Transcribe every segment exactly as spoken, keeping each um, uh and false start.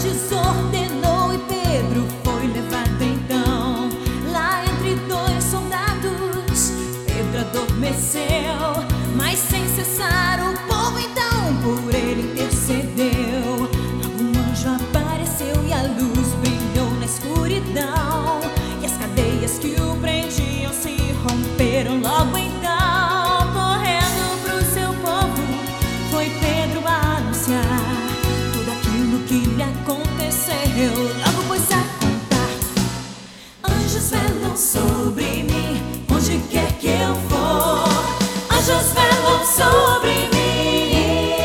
antes ordenou e Pedro foi levado então. Lá entre dois soldados, Pedro adormeceu, mas sem cessar o povo então por ele intercedeu. Logo um anjo apareceu e a luz brilhou na escuridão, e as cadeias que o prendiam se romperam logo então. Correndo pro seu povo, foi Pedro anunciar tudo aquilo que lhe aconteceu. Logo pôs a contar: anjos velam sobre mim, onde quer que eu for. Anjos velam sobre mim,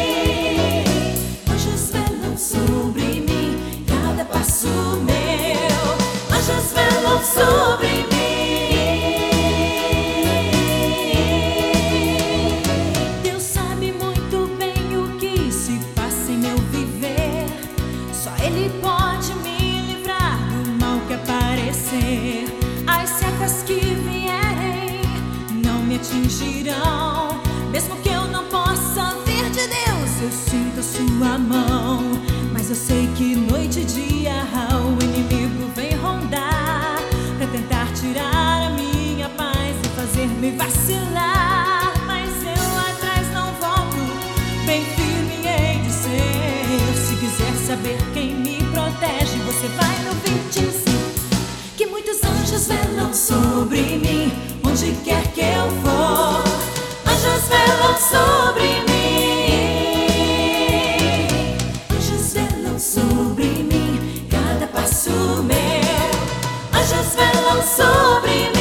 anjos velam sobre mim, cada passo meu. Anjos velam sobre mim. Deus sabe muito bem o que se passa em meu viver. Só Ele pode me livrar do mal que aparecer. As setas que vierem não me atingirão. Mesmo que eu não possa ver de Deus, eu sinto a sua mão. Mas eu sei que noite e dia o inimigo vem rondar pra tentar tirar a minha paz e fazer-me vacilar. Mas eu atrás não volto, bem firme hei de ser. Se quiser saber quem me protege, você vai me ouvir dizer que muitos anjos velam sobre mim, onde quer que eu for. Anjos velam sobre mim, anjos velam sobre mim, cada passo meu. Anjos velam sobre mim.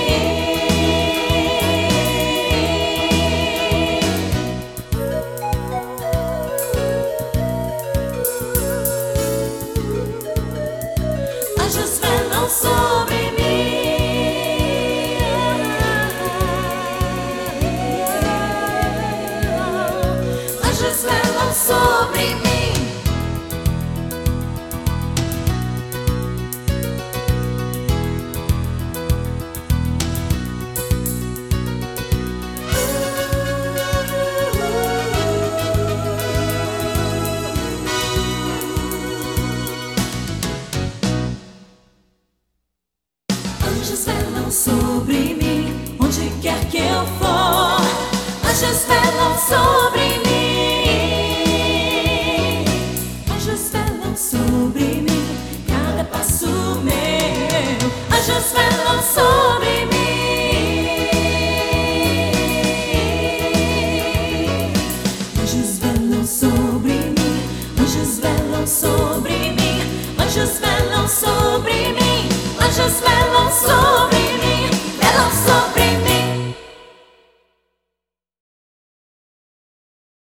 Anjos velam sobre mim. Anjos velam sobre mim. Anjos velam sobre mim, onde quer que eu for. Anjos velam sobre mim, anjos velam sobre mim, cada passo meu. Anjos velam sobre mim, anjos velam sobre mim, anjos velam sobre mim, anjos velam sobre mim, anjos velam sobre mim.